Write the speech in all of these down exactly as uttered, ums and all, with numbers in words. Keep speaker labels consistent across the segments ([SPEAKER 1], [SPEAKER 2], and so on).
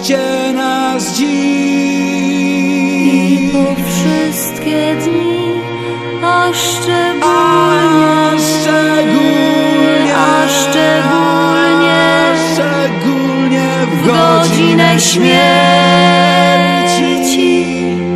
[SPEAKER 1] Prowadźcie nas dziś
[SPEAKER 2] i po wszystkie dni, a szczególnie,
[SPEAKER 1] a szczególnie,
[SPEAKER 2] a szczególnie,
[SPEAKER 1] szczególnie w
[SPEAKER 2] w godzinę śmierci.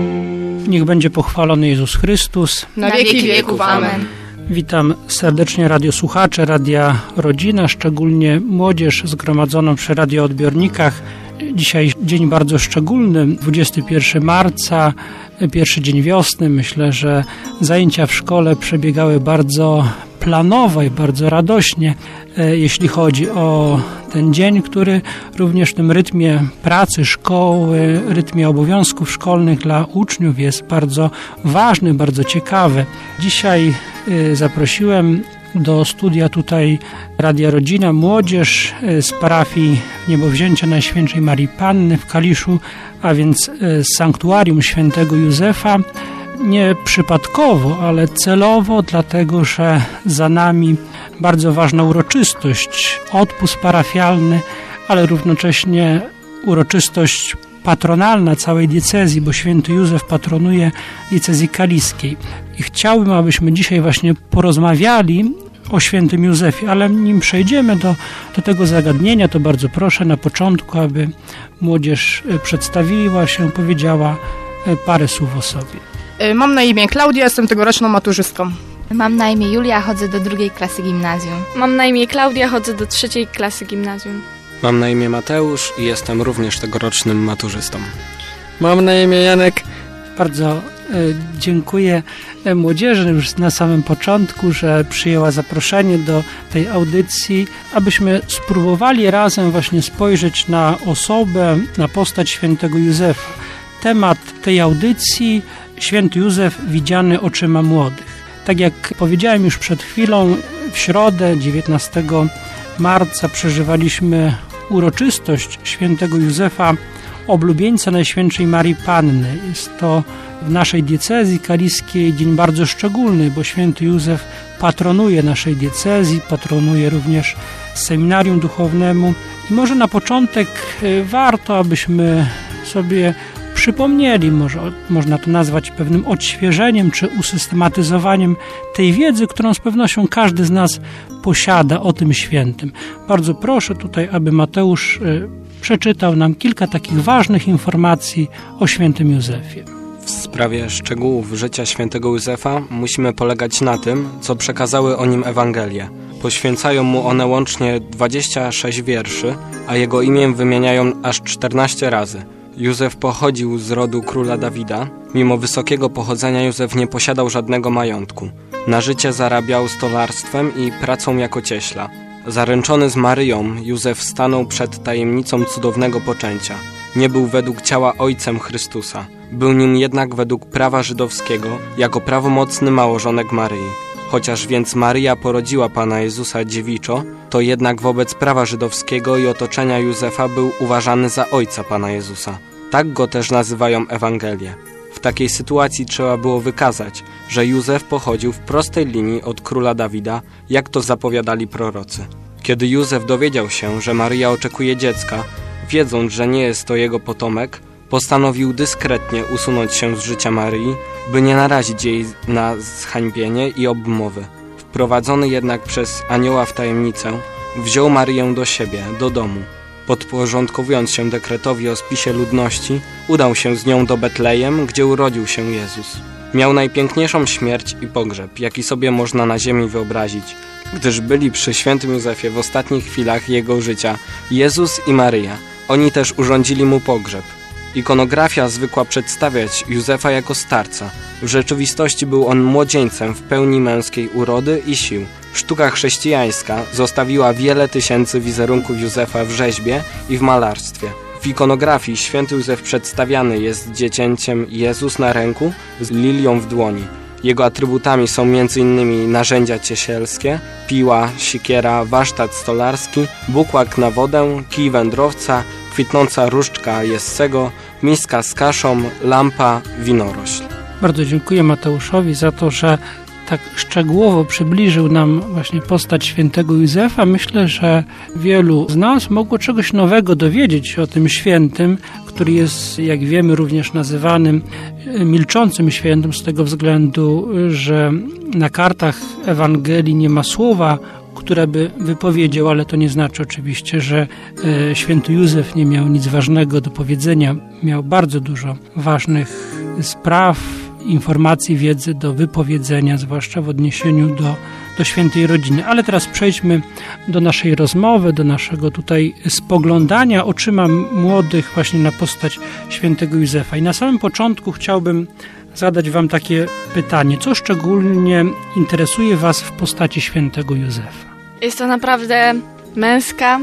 [SPEAKER 3] Niech będzie pochwalony Jezus Chrystus.
[SPEAKER 4] Na wieki wieków. Amen.
[SPEAKER 3] Witam serdecznie radiosłuchacze, Radia Rodzina, szczególnie młodzież zgromadzoną przy radioodbiornikach. Dzisiaj dzień bardzo szczególny, dwudziestego pierwszego marca, pierwszy dzień wiosny. Myślę, że zajęcia w szkole przebiegały bardzo planowo i bardzo radośnie, jeśli chodzi o ten dzień, który również w tym rytmie pracy, szkoły, rytmie obowiązków szkolnych dla uczniów jest bardzo ważny, bardzo ciekawy. Dzisiaj zaprosiłem do studia tutaj Radia Rodzina młodzież z parafii Niebowzięcia Najświętszej Marii Panny w Kaliszu, a więc z sanktuarium świętego Józefa. Nie przypadkowo, ale celowo, dlatego że za nami bardzo ważna uroczystość, odpust parafialny, ale równocześnie uroczystość patronalna całej diecezji, bo święty Józef patronuje diecezji kaliskiej. I chciałbym, abyśmy dzisiaj właśnie porozmawiali o świętym Józefie, ale nim przejdziemy do, do tego zagadnienia, to bardzo proszę na początku, aby młodzież przedstawiła się, powiedziała parę słów o sobie.
[SPEAKER 4] Mam na imię Klaudia, jestem tegoroczną maturzystką.
[SPEAKER 5] Mam na imię Julia, chodzę do drugiej klasy gimnazjum.
[SPEAKER 6] Mam na imię Klaudia, chodzę do trzeciej klasy gimnazjum.
[SPEAKER 7] Mam na imię Mateusz i jestem również tegorocznym maturzystą.
[SPEAKER 8] Mam na imię Janek.
[SPEAKER 3] Bardzo e, dziękuję młodzieży już na samym początku, że przyjęła zaproszenie do tej audycji, abyśmy spróbowali razem właśnie spojrzeć na osobę, na postać świętego Józefa. Temat tej audycji: święty Józef widziany oczyma młodych. Tak jak powiedziałem już przed chwilą, w środę dziewiętnastego marca przeżywaliśmy uroczystość świętego Józefa, oblubieńca Najświętszej Marii Panny. Jest to w naszej diecezji kaliskiej dzień bardzo szczególny, bo święty Józef patronuje naszej diecezji, patronuje również seminarium duchownemu. I może na początek warto, abyśmy sobie przypomnieli, może, można to nazwać pewnym odświeżeniem czy usystematyzowaniem tej wiedzy, którą z pewnością każdy z nas posiada o tym świętym. Bardzo proszę tutaj, aby Mateusz y, przeczytał nam kilka takich ważnych informacji o świętym Józefie.
[SPEAKER 7] W sprawie szczegółów życia świętego Józefa musimy polegać na tym, co przekazały o nim Ewangelie. Poświęcają mu one łącznie dwadzieścia sześć wierszy, a jego imię wymieniają aż czternaście razy. Józef pochodził z rodu króla Dawida. Mimo wysokiego pochodzenia Józef nie posiadał żadnego majątku. Na życie zarabiał stolarstwem i pracą jako cieśla. Zaręczony z Maryją, Józef stanął przed tajemnicą cudownego poczęcia. Nie był według ciała ojcem Chrystusa. Był nim jednak według prawa żydowskiego, jako prawomocny małżonek Maryi. Chociaż więc Maryja porodziła Pana Jezusa dziewiczo, to jednak wobec prawa żydowskiego i otoczenia Józefa był uważany za ojca Pana Jezusa. Tak go też nazywają Ewangelie. W takiej sytuacji trzeba było wykazać, że Józef pochodził w prostej linii od króla Dawida, jak to zapowiadali prorocy. Kiedy Józef dowiedział się, że Maryja oczekuje dziecka, wiedząc, że nie jest to jego potomek, postanowił dyskretnie usunąć się z życia Maryi, by nie narazić jej na zhańbienie i obmowy. Wprowadzony jednak przez anioła w tajemnicę, wziął Maryję do siebie, do domu. Podporządkowując się dekretowi o spisie ludności, udał się z nią do Betlejem, gdzie urodził się Jezus. Miał najpiękniejszą śmierć i pogrzeb, jaki sobie można na ziemi wyobrazić, gdyż byli przy świętym Józefie w ostatnich chwilach jego życia Jezus i Maryja. Oni też urządzili mu pogrzeb. Ikonografia zwykła przedstawiać Józefa jako starca. W rzeczywistości był on młodzieńcem w pełni męskiej urody i sił. Sztuka chrześcijańska zostawiła wiele tysięcy wizerunków Józefa w rzeźbie i w malarstwie. W ikonografii święty Józef przedstawiany jest dziecięciem Jezus na ręku z lilią w dłoni. Jego atrybutami są między innymi narzędzia ciesielskie, piła, sikiera, warsztat stolarski, bukłak na wodę, kij wędrowca, kwitnąca różdżka Jessego, miska z kaszą, lampa, winorośl.
[SPEAKER 3] Bardzo dziękuję Mateuszowi za to, że tak szczegółowo przybliżył nam właśnie postać świętego Józefa. Myślę, że wielu z nas mogło czegoś nowego dowiedzieć się o tym świętym, który jest, jak wiemy, również nazywanym milczącym świętym z tego względu, że na kartach Ewangelii nie ma słowa, które by wypowiedział, ale to nie znaczy oczywiście, że e, święty Józef nie miał nic ważnego do powiedzenia. Miał bardzo dużo ważnych spraw, informacji, wiedzy do wypowiedzenia, zwłaszcza w odniesieniu do, do świętej rodziny. Ale teraz przejdźmy do naszej rozmowy, do naszego tutaj spoglądania oczyma młodych właśnie na postać świętego Józefa. I na samym początku chciałbym zadać wam takie pytanie. Co szczególnie interesuje was w postaci świętego Józefa?
[SPEAKER 6] Jest to naprawdę męska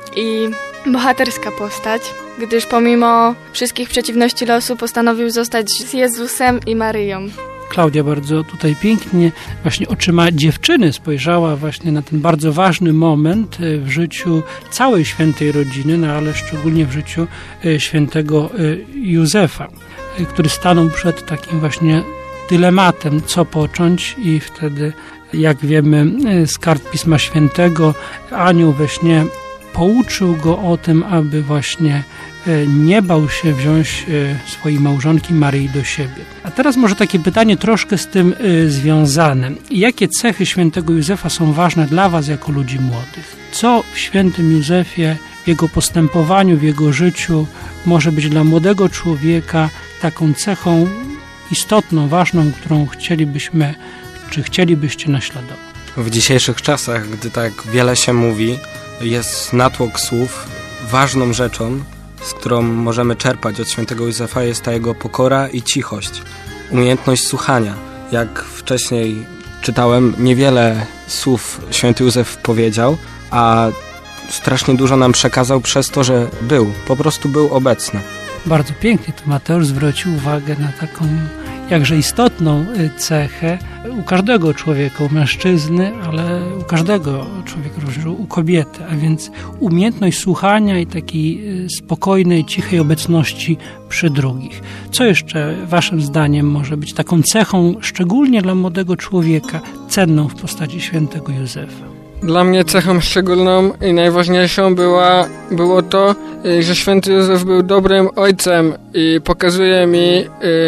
[SPEAKER 6] i bohaterska postać, gdyż pomimo wszystkich przeciwności losu postanowił zostać z Jezusem i Maryją.
[SPEAKER 3] Klaudia bardzo tutaj pięknie właśnie oczyma dziewczyny spojrzała właśnie na ten bardzo ważny moment w życiu całej świętej rodziny, no ale szczególnie w życiu świętego Józefa, który stanął przed takim właśnie dylematem, co począć, i wtedy, jak wiemy z kart Pisma Świętego, anioł we śnie pouczył go o tym, aby właśnie nie bał się wziąć swojej małżonki Maryi do siebie. A teraz może takie pytanie troszkę z tym związane. Jakie cechy świętego Józefa są ważne dla was jako ludzi młodych? Co w świętym Józefie, w jego postępowaniu, w jego życiu może być dla młodego człowieka taką cechą istotną, ważną, którą chcielibyśmy, czy chcielibyście naśladować?
[SPEAKER 7] W dzisiejszych czasach, gdy tak wiele się mówi, jest natłok słów, ważną rzeczą, z którą możemy czerpać od świętego Józefa, jest ta jego pokora i cichość, umiejętność słuchania. Jak wcześniej czytałem, niewiele słów święty Józef powiedział, a strasznie dużo nam przekazał przez to, że był, po prostu był obecny. Bardzo
[SPEAKER 3] pięknie tu Mateusz zwrócił uwagę na taką jakże istotną cechę u każdego człowieka, u mężczyzny, ale u każdego człowieka, również u kobiety, a więc umiejętność słuchania i takiej spokojnej, cichej obecności przy drugich. Co jeszcze waszym zdaniem może być taką cechą, szczególnie dla młodego człowieka, cenną w postaci świętego Józefa?
[SPEAKER 8] Dla mnie cechą szczególną i najważniejszą była, było to, że święty Józef był dobrym ojcem i pokazuje mi,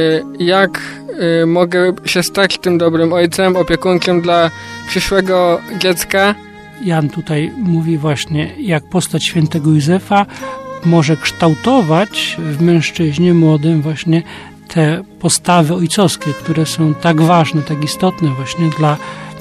[SPEAKER 8] jak mogę się stać tym dobrym ojcem, opiekunkiem dla przyszłego dziecka.
[SPEAKER 3] Jan tutaj mówi właśnie, jak postać świętego Józefa może kształtować w mężczyźnie młodym właśnie te postawy ojcowskie, które są tak ważne, tak istotne właśnie dla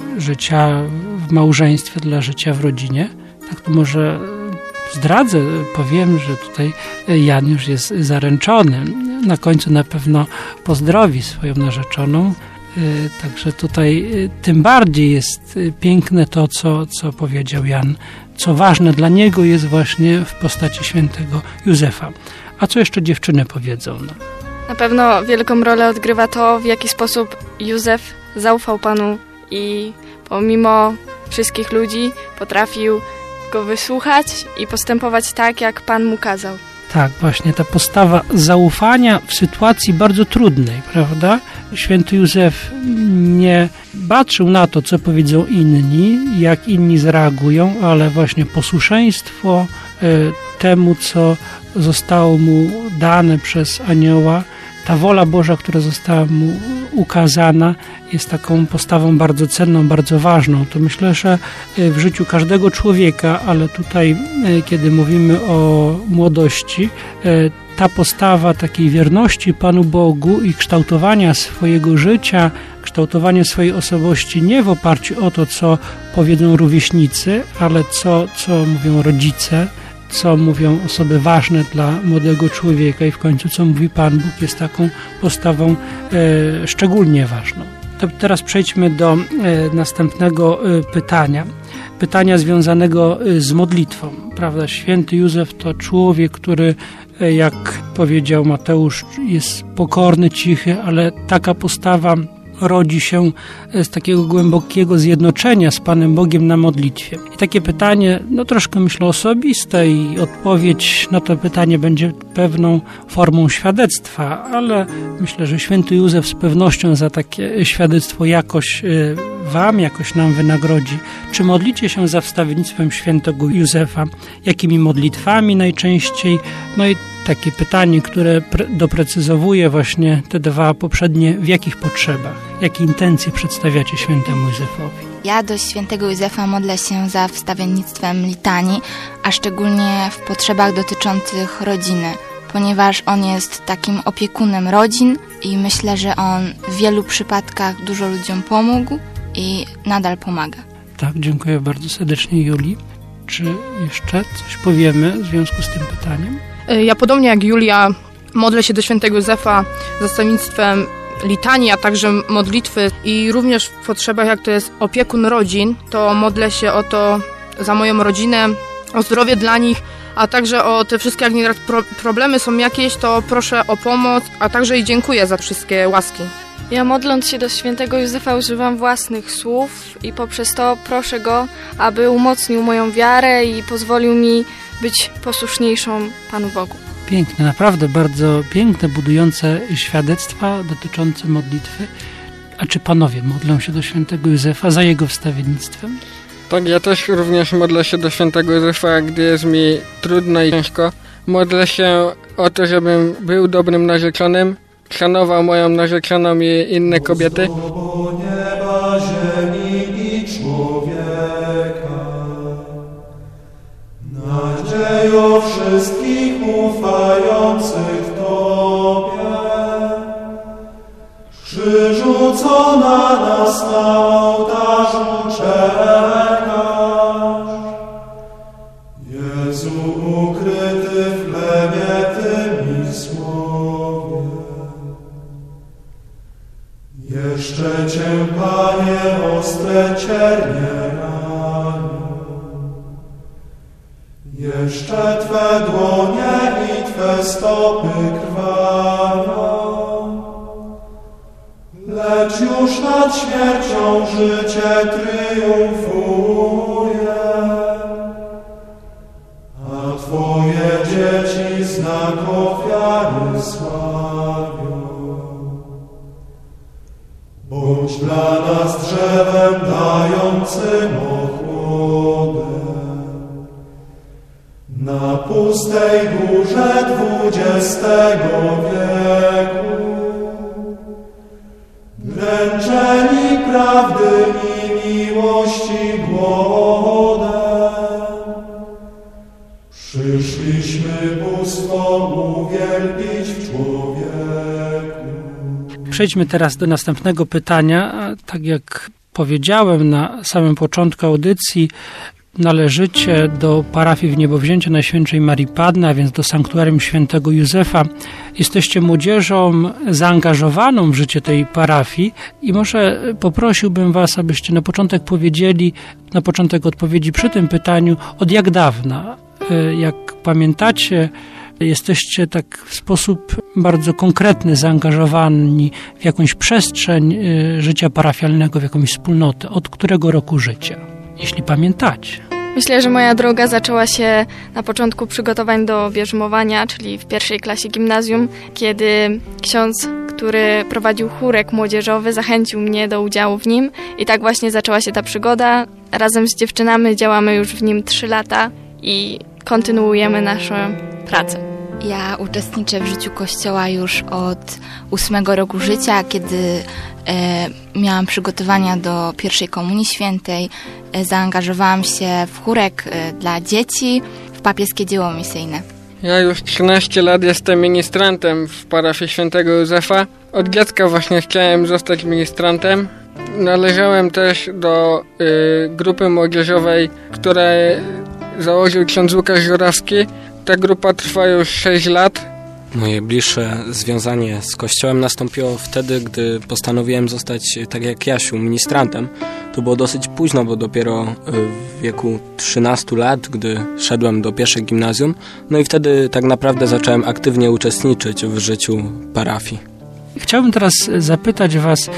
[SPEAKER 3] życia w małżeństwie, dla życia w rodzinie. Tak to może zdradzę, powiem, że tutaj Jan już jest zaręczony. Na końcu na pewno pozdrowi swoją narzeczoną. Także tutaj tym bardziej jest piękne to, co, co powiedział Jan, co ważne dla niego jest właśnie w postaci świętego Józefa. A co jeszcze dziewczyny powiedzą nam?
[SPEAKER 6] Na pewno wielką rolę odgrywa to, w jaki sposób Józef zaufał Panu i pomimo wszystkich ludzi potrafił go wysłuchać i postępować tak, jak Pan mu kazał.
[SPEAKER 3] Tak, właśnie ta postawa zaufania w sytuacji bardzo trudnej, prawda? Święty Józef nie patrzył na to, co powiedzą inni, jak inni zareagują, ale właśnie posłuszeństwo y, temu, co zostało mu dane przez anioła, ta wola Boża, która została mu ukazana, jest taką postawą bardzo cenną, bardzo ważną. To myślę, że w życiu każdego człowieka, ale tutaj, kiedy mówimy o młodości, ta postawa takiej wierności Panu Bogu i kształtowania swojego życia, kształtowania swojej osobowości nie w oparciu o to, co powiedzą rówieśnicy, ale co, co mówią rodzice, co mówią osoby ważne dla młodego człowieka i w końcu co mówi Pan Bóg, jest taką postawą e, szczególnie ważną. To teraz przejdźmy do e, następnego e, pytania. Pytania związanego e, z modlitwą. Prawda? Święty Józef to człowiek, który, e, jak powiedział Mateusz, jest pokorny, cichy, ale taka postawa rodzi się z takiego głębokiego zjednoczenia z Panem Bogiem na modlitwie. I takie pytanie, no troszkę myślę osobiste i odpowiedź na to pytanie będzie pewną formą świadectwa, ale myślę, że święty Józef z pewnością za takie świadectwo jakoś Wam, jakoś nam wynagrodzi. Czy modlicie się za wstawiennictwem świętego Józefa? Jakimi modlitwami najczęściej? No i takie pytanie, które pre- doprecyzowuje właśnie te dwa poprzednie, w jakich potrzebach, jakie intencje przedstawiacie świętemu Józefowi?
[SPEAKER 5] Ja do świętego Józefa modlę się za wstawiennictwem litanii, a szczególnie w potrzebach dotyczących rodziny, ponieważ on jest takim opiekunem rodzin i myślę, że on w wielu przypadkach dużo ludziom pomógł i nadal pomaga.
[SPEAKER 3] Tak, dziękuję bardzo serdecznie, Julii. Czy jeszcze coś powiemy w związku z tym pytaniem?
[SPEAKER 4] Ja podobnie jak Julia modlę się do świętego Józefa za wstawiennictwem litanii, a także modlitwy i również w potrzebach, jak to jest opiekun rodzin, to modlę się o to za moją rodzinę, o zdrowie dla nich, a także o te wszystkie, jak nieraz pro, problemy są jakieś, to proszę o pomoc, a także i dziękuję za wszystkie łaski.
[SPEAKER 6] Ja modląc się do świętego Józefa używam własnych słów i poprzez to proszę go, aby umocnił moją wiarę i pozwolił mi być posłuszniejszą Panu Bogu.
[SPEAKER 3] Piękne, naprawdę bardzo piękne, budujące świadectwa dotyczące modlitwy. A czy panowie modlą się do świętego Józefa za jego wstawiennictwem?
[SPEAKER 8] Tak, ja też również modlę się do świętego Józefa, gdy jest mi trudno i ciężko. Modlę się o to, żebym był dobrym narzeczonym, szanował moją narzeczoną i inne kobiety.
[SPEAKER 1] Nieba, ziemi i człowieka, nadziejo wszystkich ufających Tobie, krzyżu, co na nas na ołtarzu czekasz, Jezu ukryty w chlebie Tym i słowie. Jeszcze Cię, Panie, ostre ciernie ranią, jeszcze Twe dłonie i Twe stopy krwawią, lecz już nad śmiercią życie triumfuje, a Twoje dzieci znak ofiary sławią. Bądź dla nas drzewem dającym ochłodę na pustej górze dwudziestego wieku, dręczeni prawdy i miłości głodem, przyszliśmy bóstwo uwielbić w człowieku.
[SPEAKER 3] Przejdźmy teraz do następnego pytania. Tak jak powiedziałem na samym początku audycji, należycie do parafii w Niebowzięciu Najświętszej Marii Panny, a więc do sanktuarium świętego Józefa. Jesteście młodzieżą zaangażowaną w życie tej parafii i może poprosiłbym Was, abyście na początek powiedzieli, na początek odpowiedzi przy tym pytaniu, od jak dawna, jak pamiętacie, jesteście tak w sposób bardzo konkretny zaangażowani w jakąś przestrzeń życia parafialnego, w jakąś wspólnotę. Od którego roku życia, jeśli pamiętacie?
[SPEAKER 6] Myślę, że moja droga zaczęła się na początku przygotowań do bierzmowania, czyli w pierwszej klasie gimnazjum, kiedy ksiądz, który prowadził chórek młodzieżowy, zachęcił mnie do udziału w nim i tak właśnie zaczęła się ta przygoda. Razem z dziewczynami działamy już w nim trzy lata i kontynuujemy naszą pracę.
[SPEAKER 5] Ja uczestniczę w życiu Kościoła już od ósmego roku życia, kiedy e, miałam przygotowania do pierwszej Komunii Świętej. E, zaangażowałam się w chórek e, dla dzieci, w papieskie dzieło misyjne.
[SPEAKER 8] Ja już trzynaście lat jestem ministrantem w parafii świętego Józefa. Od dziecka właśnie chciałem zostać ministrantem. Należałem też do y, grupy młodzieżowej, której założył ksiądz Łukasz Żurawski. Ta grupa trwa już sześć lat.
[SPEAKER 7] Moje bliższe związanie z Kościołem nastąpiło wtedy, gdy postanowiłem zostać, tak jak Jasiu, ministrantem. To było dosyć późno, bo dopiero w wieku trzynastu lat, gdy szedłem do pierwszej gimnazjum. No i wtedy tak naprawdę zacząłem aktywnie uczestniczyć w życiu parafii.
[SPEAKER 3] Chciałbym teraz zapytać Was,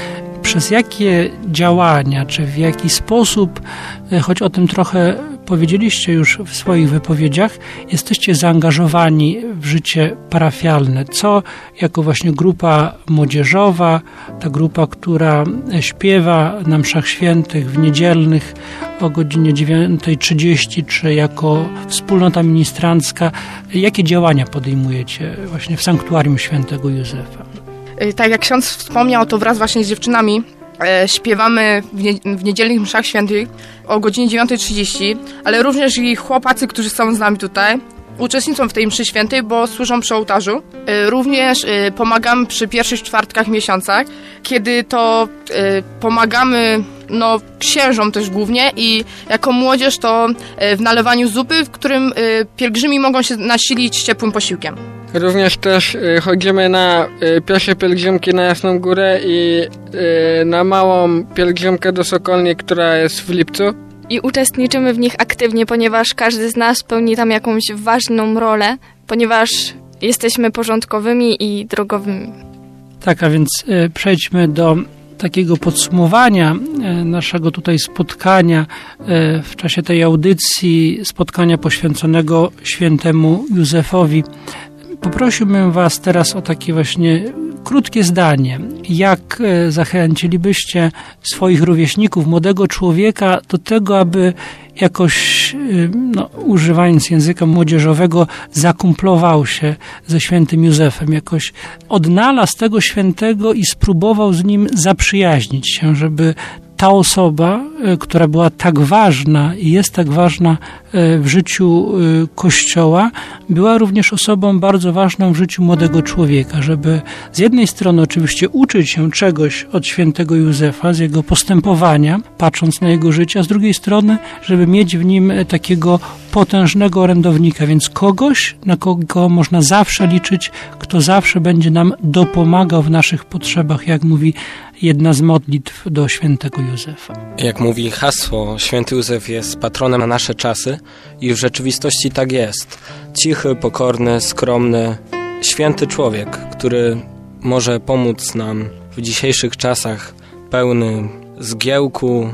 [SPEAKER 3] przez jakie działania, czy w jaki sposób, choć o tym trochę powiedzieliście już w swoich wypowiedziach, jesteście zaangażowani w życie parafialne? Co jako właśnie grupa młodzieżowa, ta grupa, która śpiewa na mszach świętych w niedzielnych o godzinie dziewiąta trzydzieści, czy jako wspólnota ministrancka, jakie działania podejmujecie właśnie w sanktuarium świętego Józefa?
[SPEAKER 4] Tak jak ksiądz wspomniał, to wraz właśnie z dziewczynami e, śpiewamy w, nie, w niedzielnych mszach świętych o godzinie dziewiąta trzydzieści, ale również i chłopacy, którzy są z nami tutaj, uczestniczą w tej mszy świętej, bo służą przy ołtarzu. E, również e, pomagamy przy pierwszych czwartkach miesiącach, kiedy to e, pomagamy no, księżom też głównie i jako młodzież to e, w nalewaniu zupy, w którym e, pielgrzymi mogą się nasilić ciepłym posiłkiem.
[SPEAKER 8] Również też y, chodzimy na y, pierwsze pielgrzymki na Jasną Górę i y, na małą pielgrzymkę do Sokolni, która jest w lipcu.
[SPEAKER 6] I uczestniczymy w nich aktywnie, ponieważ każdy z nas pełni tam jakąś ważną rolę, ponieważ jesteśmy porządkowymi i drogowymi.
[SPEAKER 3] Tak, a więc y, przejdźmy do takiego podsumowania y, naszego tutaj spotkania y, w czasie tej audycji, spotkania poświęconego świętemu Józefowi. Poprosiłbym Was teraz o takie właśnie krótkie zdanie. Jak zachęcilibyście swoich rówieśników, młodego człowieka do tego, aby jakoś, no, używając języka młodzieżowego, zakumplował się ze świętym Józefem, jakoś odnalazł tego świętego i spróbował z nim zaprzyjaźnić się, żeby ta osoba, która była tak ważna i jest tak ważna w życiu Kościoła, była również osobą bardzo ważną w życiu młodego człowieka, żeby z jednej strony oczywiście uczyć się czegoś od świętego Józefa, z jego postępowania, patrząc na jego życie, a z drugiej strony, żeby mieć w nim takiego potężnego orędownika, więc kogoś, na kogo można zawsze liczyć, kto zawsze będzie nam dopomagał w naszych potrzebach, jak mówi jedna z modlitw do świętego Józefa.
[SPEAKER 7] Jak mówi hasło, święty Józef jest patronem na nasze czasy i w rzeczywistości tak jest. Cichy, pokorny, skromny, święty człowiek, który może pomóc nam w dzisiejszych czasach, pełny zgiełku,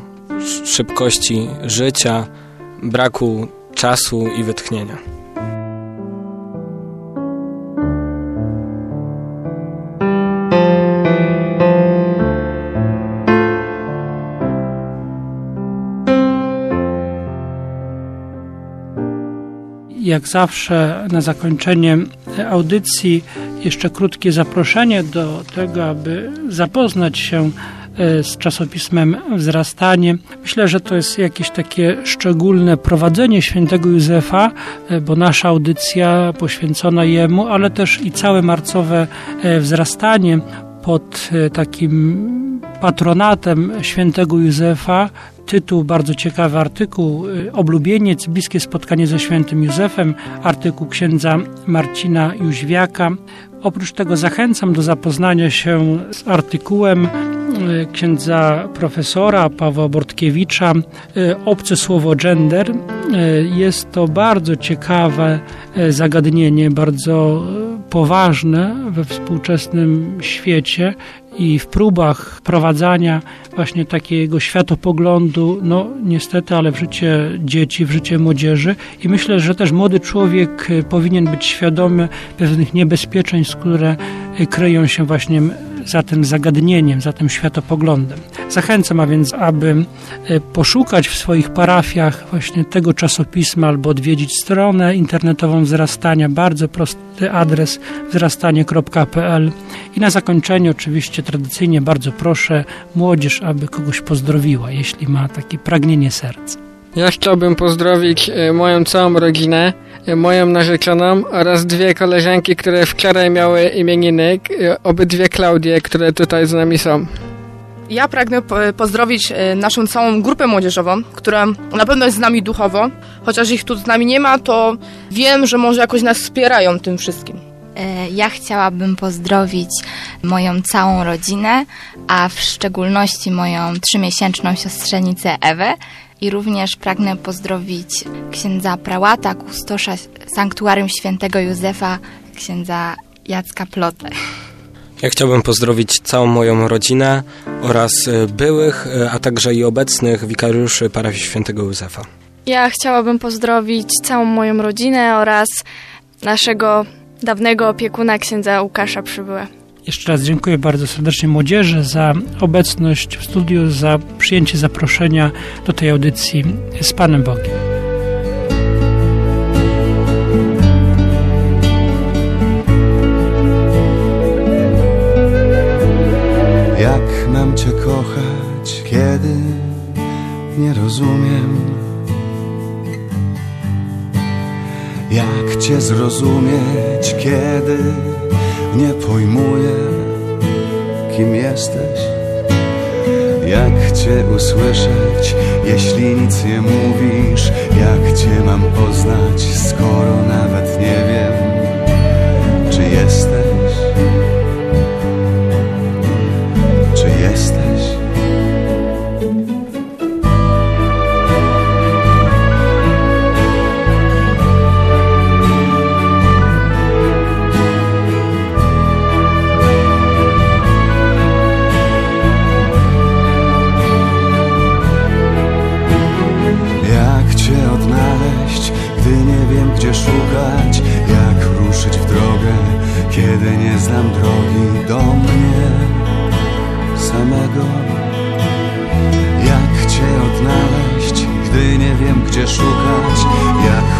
[SPEAKER 7] szybkości życia, braku czasu i wytchnienia.
[SPEAKER 3] Jak zawsze na zakończenie audycji jeszcze krótkie zaproszenie do tego, aby zapoznać się z czasopismem Wzrastanie. Myślę, że to jest jakieś takie szczególne prowadzenie świętego Józefa, bo nasza audycja poświęcona jemu, ale też i całe marcowe Wzrastanie pod takim patronatem świętego Józefa. Tytuł, bardzo ciekawy artykuł, Oblubieniec, bliskie spotkanie ze świętym Józefem, artykuł księdza Marcina Jóźwiaka. Oprócz tego zachęcam do zapoznania się z artykułem księdza profesora Pawła Bortkiewicza Obce słowo gender. Jest to bardzo ciekawe zagadnienie, bardzo poważne we współczesnym świecie i w próbach wprowadzania właśnie takiego światopoglądu, no niestety, ale w życie dzieci, w życie młodzieży. I myślę, że też młody człowiek powinien być świadomy pewnych niebezpieczeństw, które kryją się właśnie za tym zagadnieniem, za tym światopoglądem. Zachęcam a więc, aby poszukać w swoich parafiach właśnie tego czasopisma albo odwiedzić stronę internetową Wzrastania. Bardzo prosty adres wzrastanie kropka p l. I na zakończenie oczywiście tradycyjnie bardzo proszę młodzież, aby kogoś pozdrowiła, jeśli ma takie pragnienie serca.
[SPEAKER 8] Ja chciałbym pozdrowić moją całą rodzinę, moją narzeczoną oraz dwie koleżanki, które wczoraj miały imieniny, obydwie Klaudie, które tutaj z nami są.
[SPEAKER 4] Ja pragnę pozdrowić naszą całą grupę młodzieżową, która na pewno jest z nami duchowo. Chociaż ich tu z nami nie ma, to wiem, że może jakoś nas wspierają tym wszystkim.
[SPEAKER 5] Ja chciałabym pozdrowić moją całą rodzinę, a w szczególności moją trzymiesięczną siostrzenicę Ewę. I również pragnę pozdrowić księdza prałata, kustosza Sanktuarium Świętego Józefa, księdza Jacka Plotę.
[SPEAKER 7] Ja chciałbym pozdrowić całą moją rodzinę oraz byłych, a także i obecnych wikariuszy parafii świętego Józefa.
[SPEAKER 6] Ja chciałabym pozdrowić całą moją rodzinę oraz naszego dawnego opiekuna księdza Łukasza Przybyłę.
[SPEAKER 3] Jeszcze raz dziękuję bardzo serdecznie młodzieży za obecność w studiu, za przyjęcie zaproszenia do tej audycji z Panem Bogiem.
[SPEAKER 9] Jak mam Cię kochać, kiedy nie rozumiem? Jak Cię zrozumieć, kiedy nie pojmuję, kim jesteś? Jak Cię usłyszeć, jeśli nic nie mówisz? Jak Cię mam poznać, skoro nawet nie wiem, czy jesteś? Czy jesteś? Gdzie szukać, jak ruszyć w drogę, kiedy nie znam drogi do mnie samego. Jak Cię odnaleźć, gdy nie wiem, gdzie szukać, jak